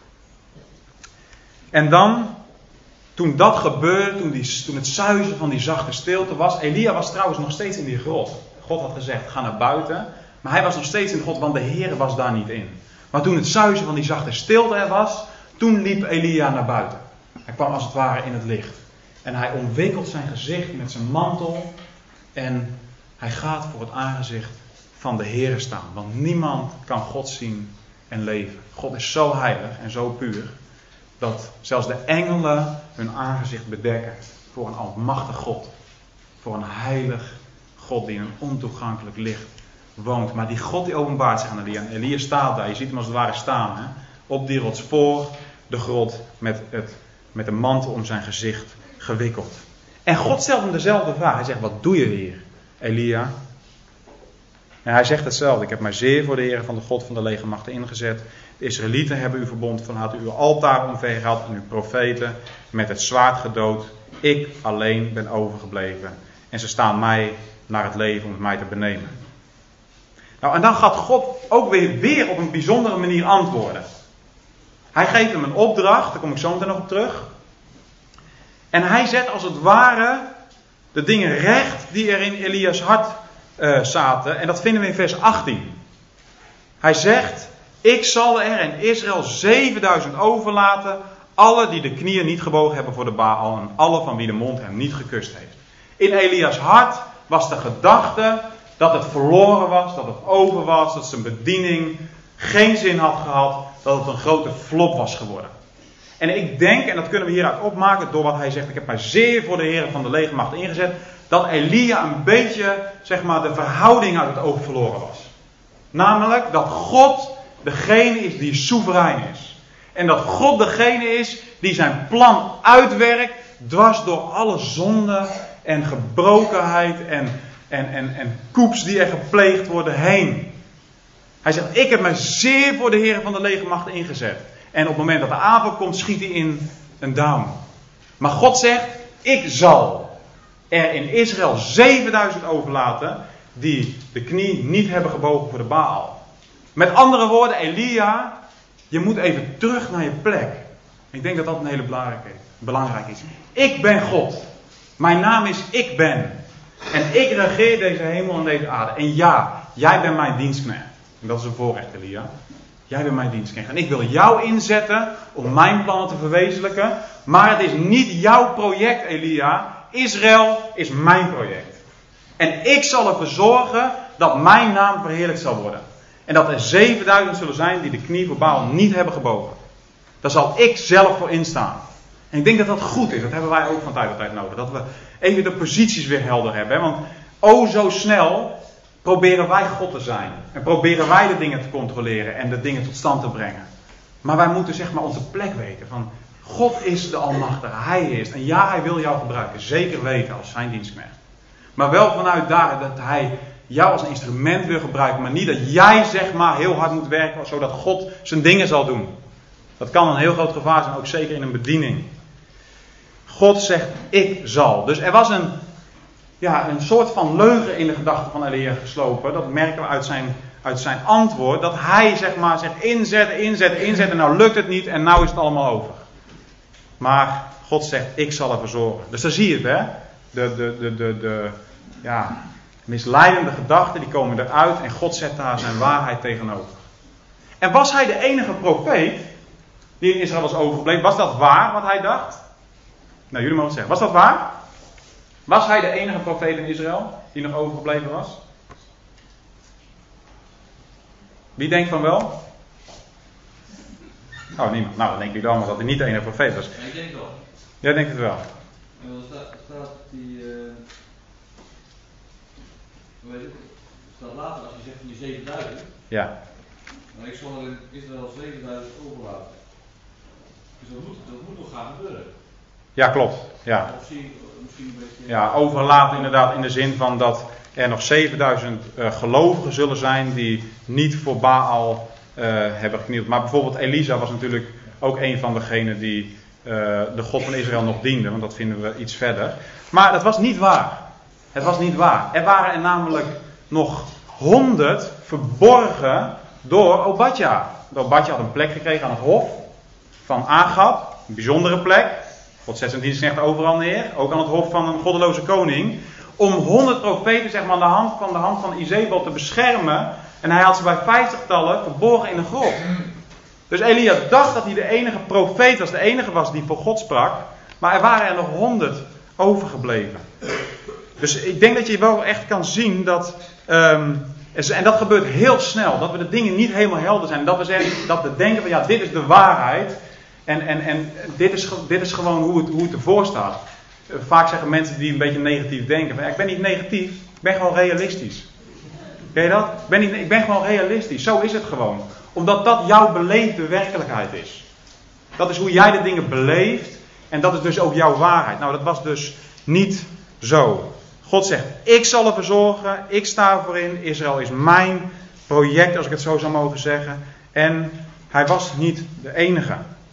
En dan, toen dat gebeurde, toen, die, toen het suizen van die zachte stilte was. Elia was trouwens nog steeds in die grot. God had gezegd, ga naar buiten. Maar hij was nog steeds in de grot, want de Heer was daar niet in. Maar toen het suizen van die zachte stilte er was, toen liep Elia naar buiten. Hij kwam als het ware in het licht. En hij omwikkelt zijn gezicht met zijn mantel. En hij gaat voor het aangezicht van de Heere staan. Want niemand kan God zien en leven. God is zo heilig en zo puur. Dat zelfs de engelen hun aangezicht bedekken. Voor een almachtig God. Voor een heilig God die in een ontoegankelijk licht woont. Maar die God die openbaart zich aan Elia. En Elia staat daar. Je ziet hem als het ware staan. Hè? Op die rots voor de grot. Met, het, met een mantel om zijn gezicht gewikkeld. En God stelt hem dezelfde vraag. Hij zegt, wat doe je hier, Elia? En hij zegt hetzelfde. Ik heb mij zeer voor de Heer van de God van de legermachten ingezet. De Israëlieten hebben uw verbond verlaten. Uw altaar omvergehaald en uw profeten met het zwaard gedood. Ik alleen ben overgebleven. En ze staan mij naar het leven om het mij te benemen. Nou, en dan gaat God ook weer, weer op een bijzondere manier antwoorden. Hij geeft hem een opdracht. Daar kom ik zo meteen nog op terug. En hij zet als het ware de dingen recht die er in Elia's hart uh, zaten. En dat vinden we in vers achttien. Hij zegt, ik zal er in Israël zevenduizend overlaten. Alle die de knieën niet gebogen hebben voor de Baal. En alle van wie de mond hem niet gekust heeft. In Elia's hart was de gedachte dat het verloren was. Dat het over was. Dat zijn bediening geen zin had gehad. Dat het een grote flop was geworden. En ik denk, en dat kunnen we hieruit opmaken door wat hij zegt, ik heb mij zeer voor de Heer van de legermacht ingezet, dat Elia een beetje, zeg maar, de verhouding uit het oog verloren was. Namelijk dat God degene is die soeverein is. En dat God degene is die zijn plan uitwerkt, dwars door alle zonde en gebrokenheid en, en, en, en koeps die er gepleegd worden heen. Hij zegt, ik heb mij zeer voor de Heer van de legermacht ingezet. En op het moment dat de avond komt, schiet hij in een down. Maar God zegt, ik zal er in Israël zevenduizend overlaten die de knie niet hebben gebogen voor de Baal. Met andere woorden, Elia, je moet even terug naar je plek. Ik denk dat dat een hele belangrijke, belangrijk is. Ik ben God. Mijn naam is Ik Ben. En ik regeer deze hemel en deze aarde. En ja, jij bent mijn dienstknecht. En dat is een voorrecht, Elia. Jij bent mijn dienstknecht. En ik wil jou inzetten om mijn plannen te verwezenlijken. Maar het is niet jouw project, Elia. Israël is mijn project. En ik zal ervoor zorgen dat mijn naam verheerlijkt zal worden. En dat er zevenduizend zullen zijn die de knie voor Baal niet hebben gebogen. Daar zal ik zelf voor instaan. En ik denk dat dat goed is. Dat hebben wij ook van tijd tot tijd nodig. Dat we even de posities weer helder hebben. Hè? Want o zo snel proberen wij God te zijn. En proberen wij de dingen te controleren en de dingen tot stand te brengen. Maar wij moeten zeg maar onze plek weten. Van God is de Almachtige. Hij is. En ja, hij wil jou gebruiken. Zeker weten als zijn dienstknecht. Maar wel vanuit daar dat hij jou als een instrument wil gebruiken. Maar niet dat jij zeg maar heel hard moet werken. Zodat God zijn dingen zal doen. Dat kan een heel groot gevaar zijn. Ook zeker in een bediening. God zegt ik zal. Dus er was een, ja, een soort van leugen in de gedachten van Elia geslopen. Dat merken we uit zijn, uit zijn antwoord. Dat hij zeg maar zegt inzetten, inzetten, inzetten. Nou lukt het niet en nou is het allemaal over. Maar God zegt ik zal ervoor zorgen. Dus daar zie je het hè. De, de, de, de, de ja, misleidende gedachten die komen eruit. En God zet daar zijn waarheid tegenover. En was hij de enige profeet die in Israël was overgebleven? Was dat waar wat hij dacht? Nou, jullie mogen het zeggen. Was dat waar? Was hij de enige profeet in Israël die nog overgebleven was? Wie denkt van wel? Oh, niemand. Nou, dan denk ik allemaal dat hij niet de enige profeet was. Ja, ik denk wel. Jij denkt het wel. Ja, er staat, er staat die... Uh, hoe heet het? Er staat later als je zegt van die zevenduizend. Ja. Maar ik zal er in Israël zevenduizend overlaten. Dus dat moet, dat moet nog gaan gebeuren. Ja, klopt. Ja. Misschien, misschien een beetje... Ja, overlaten inderdaad in de zin van dat er nog zevenduizend uh, gelovigen zullen zijn die niet voor Baal uh, hebben geknield. Maar bijvoorbeeld Elisa was natuurlijk ook een van degenen die uh, de God van Israël nog diende. Want dat vinden we iets verder. Maar dat was niet waar. Het was niet waar. Er waren er namelijk nog honderd verborgen door Obadja. Obadja had een plek gekregen aan het hof van Agab. Een bijzondere plek. God zet zijn dienstknechten overal neer. Ook aan het hof van een goddeloze koning. Om honderd profeten zeg maar, aan de hand van de hand van Izebel te beschermen. En hij had ze bij vijftigtallen verborgen in een grot. Dus Elia dacht dat hij de enige profeet was. De enige was die voor God sprak. Maar er waren er nog honderd overgebleven. Dus ik denk dat je wel echt kan zien dat... Um, en dat gebeurt heel snel. Dat we de dingen niet helemaal helder zijn. Dat we, zeggen, dat we denken van ja, dit is de waarheid. En, en, en dit, is, dit is gewoon hoe het, hoe het ervoor staat. Vaak zeggen mensen die een beetje negatief denken. Van, ja, ik ben niet negatief, ik ben gewoon realistisch. Ken je dat? Ik ben, niet, ik ben gewoon realistisch. Zo is het gewoon. Omdat dat jouw beleefde werkelijkheid is. Dat is hoe jij de dingen beleeft. En dat is dus ook jouw waarheid. Nou, dat was dus niet zo. God zegt, ik zal ervoor zorgen. Ik sta ervoor in. Israël is mijn project, als ik het zo zou mogen zeggen. En hij was niet de enige.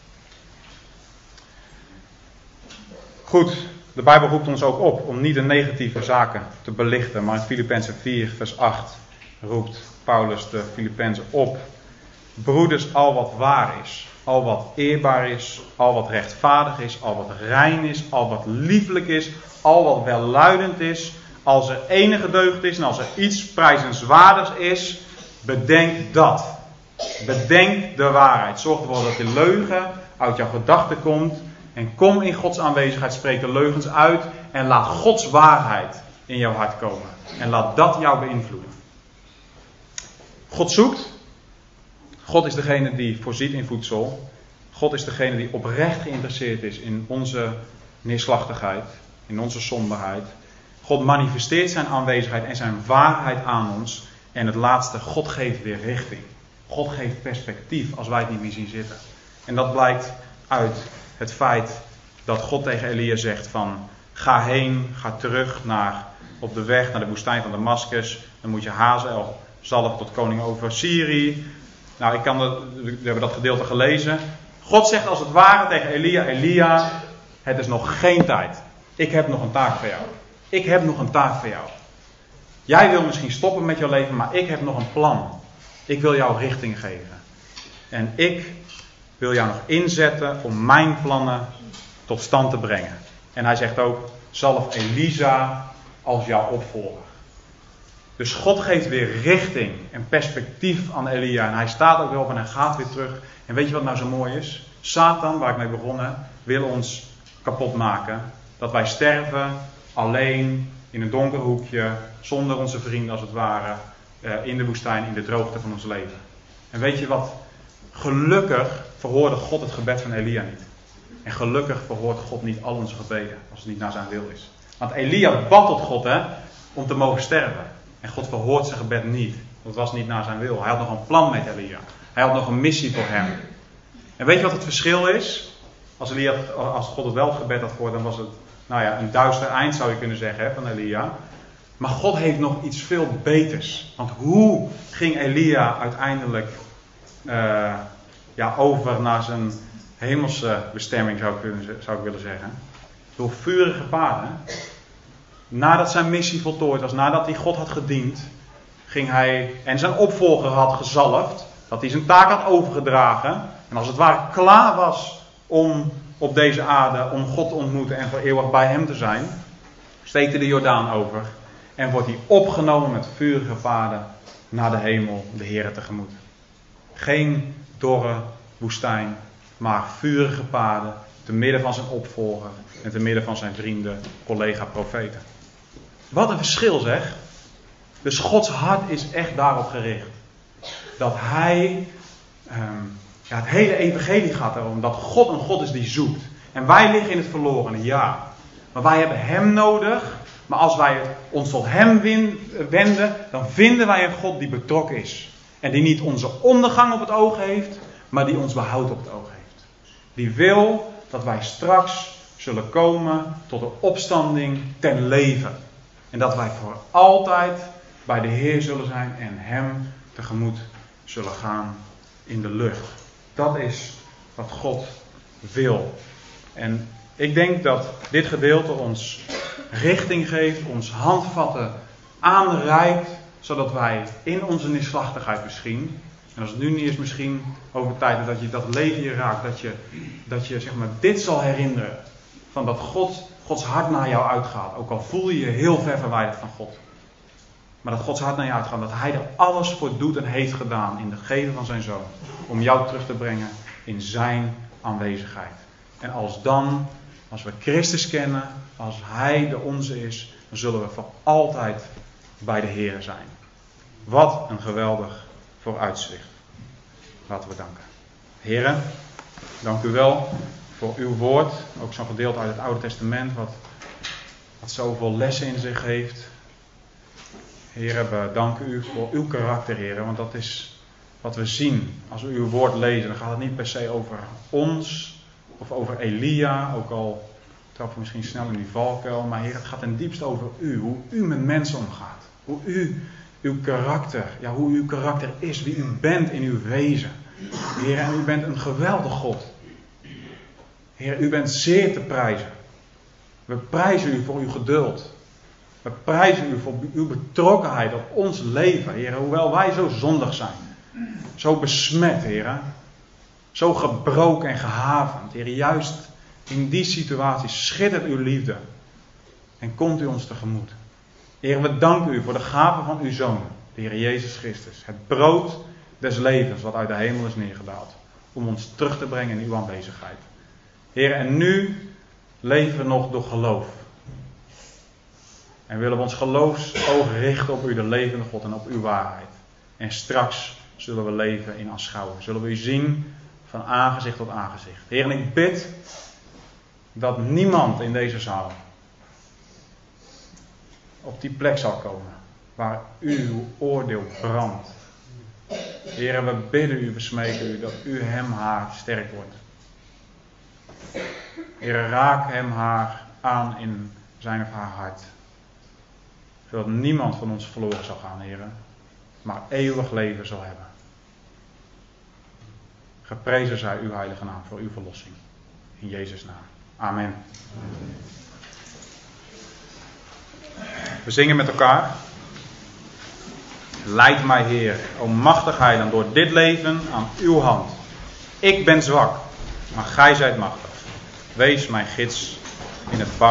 Goed, de Bijbel roept ons ook op om niet de negatieve zaken te belichten. Maar in Filippenzen vier vers acht roept Paulus de Filippenzen op. Broeders, al wat waar is, al wat eerbaar is, al wat rechtvaardig is, al wat rein is, al wat lieflijk is, al wat welluidend is, als er enige deugd is en als er iets prijzenswaardigs is, bedenk dat. Bedenk de waarheid. Zorg ervoor dat die leugen uit jouw gedachten komt. En kom in Gods aanwezigheid, spreek de leugens uit. En laat Gods waarheid in jouw hart komen. En laat dat jou beïnvloeden. God zoekt. God is degene die voorziet in voedsel. God is degene die oprecht geïnteresseerd is in onze neerslachtigheid. In onze somberheid. God manifesteert zijn aanwezigheid en zijn waarheid aan ons. En het laatste, God geeft weer richting. God geeft perspectief als wij het niet meer zien zitten. En dat blijkt uit het feit dat God tegen Elia zegt van... Ga heen, ga terug naar, op de weg naar de woestijn van Damascus. Dan moet je Hazael zalven tot koning over Syrië. Nou, ik kan dat, we hebben dat gedeelte gelezen. God zegt als het ware tegen Elia... Elia, het is nog geen tijd. Ik heb nog een taak voor jou. Ik heb nog een taak voor jou. Jij wil misschien stoppen met jouw leven, maar ik heb nog een plan. Ik wil jou richting geven. En ik wil jou nog inzetten om mijn plannen tot stand te brengen. En hij zegt ook, zalf Elisa als jouw opvolger. Dus God geeft weer richting en perspectief aan Elia. En hij staat ook weer op en hij gaat weer terug. En weet je wat nou zo mooi is? Satan, waar ik mee begonnen, wil ons kapot maken. Dat wij sterven alleen in een donker hoekje, zonder onze vrienden als het ware, in de woestijn, in de droogte van ons leven. En weet je wat? Gelukkig verhoorde God het gebed van Elia niet. En gelukkig verhoort God niet al onze gebeden, als het niet naar zijn wil is. Want Elia bad tot God, hè, om te mogen sterven. En God verhoort zijn gebed niet. Dat was niet naar zijn wil. Hij had nog een plan met Elia. Hij had nog een missie voor hem. En weet je wat het verschil is? Als, Elia, als God het wel het gebed had gehoord, dan was het nou ja, een duister eind, zou je kunnen zeggen, hè, van Elia. Maar God heeft nog iets veel beters. Want hoe ging Elia uiteindelijk uh, ja, over naar zijn hemelse bestemming, zou ik, kunnen, zou ik willen zeggen? Door vurige paarden. Nadat zijn missie voltooid was, nadat hij God had gediend, ging hij en zijn opvolger had gezalfd, dat hij zijn taak had overgedragen. En als het ware klaar was om op deze aarde, om God te ontmoeten en voor eeuwig bij hem te zijn, steekt hij de Jordaan over. En wordt hij opgenomen met vurige paarden naar de hemel, de Heere tegemoet. Geen dorre woestijn, maar vurige paarden, te midden van zijn opvolger en te midden van zijn vrienden, collega-profeten. Wat een verschil zeg. Dus Gods hart is echt daarop gericht. Dat hij, um, ja, het hele evangelie gaat erom, dat God een God is die zoekt. En wij liggen in het verlorene, ja. Maar wij hebben hem nodig. Maar als wij ons tot hem wenden, dan vinden wij een God die betrokken is. En die niet onze ondergang op het oog heeft, maar die ons behoud op het oog heeft. Die wil dat wij straks zullen komen tot de opstanding ten leven. En dat wij voor altijd bij de Heer zullen zijn en hem tegemoet zullen gaan in de lucht. Dat is wat God wil. En ik denk dat dit gedeelte ons richting geeft, ons handvatten aanreikt, zodat wij in onze neerslachtigheid misschien, en als het nu niet is misschien over tijd dat je dat leven je raakt, dat je, dat je zeg maar dit zal herinneren, van dat God, Gods hart naar jou uitgaat, ook al voel je je heel ver verwijderd van God. Maar dat Gods hart naar je uitgaat, dat hij er alles voor doet en heeft gedaan in de geven van zijn Zoon, om jou terug te brengen in zijn aanwezigheid. En als dan, als we Christus kennen, als hij de onze is, dan zullen we voor altijd bij de Heer zijn. Wat een geweldig vooruitzicht. Laten we danken. Heren, dank u wel voor uw woord. Ook zo'n gedeelte uit het Oude Testament, wat, wat zoveel lessen in zich heeft. Heren, we danken u voor uw karakter, heren, want dat is wat we zien. Als we uw woord lezen, dan gaat het niet per se over ons of over Elia, ook al trappen we misschien snel in die valkuil, maar Heer, het gaat ten diepste over u, hoe u met mensen omgaat. Hoe u, uw karakter, ja, hoe uw karakter is, wie u bent in uw wezen. Heer, en u bent een geweldig God. Heer, u bent zeer te prijzen. We prijzen u voor uw geduld. We prijzen u voor uw betrokkenheid op ons leven, Heer, hoewel wij zo zondig zijn. Zo besmet, Heer. Zo gebroken en gehavend. Heer, juist in die situatie schittert uw liefde. En komt u ons tegemoet. Heer, we danken u voor de gave van uw Zoon, de Heer Jezus Christus. Het brood des levens wat uit de hemel is neergedaald. Om ons terug te brengen in uw aanwezigheid. Heer, en nu leven we nog door geloof. En willen we ons geloofsoog richten op u, de levende God, en op uw waarheid. En straks zullen we leven in aanschouwen. Zullen we u zien van aangezicht tot aangezicht. Heer, en ik bid dat niemand in deze zaal op die plek zal komen waar uw oordeel brandt. Heer, we bidden u, we smeken u dat u hem haar sterk wordt. Heer, raak hem haar aan in zijn of haar hart. Zodat niemand van ons verloren zal gaan, Heer, maar eeuwig leven zal hebben. Geprezen zij uw heilige naam voor uw verlossing. In Jezus' naam. Amen. We zingen met elkaar. Leid mij, Heer, o machtig heiland, door dit leven aan uw hand. Ik ben zwak, maar gij zijt machtig. Wees mijn gids in het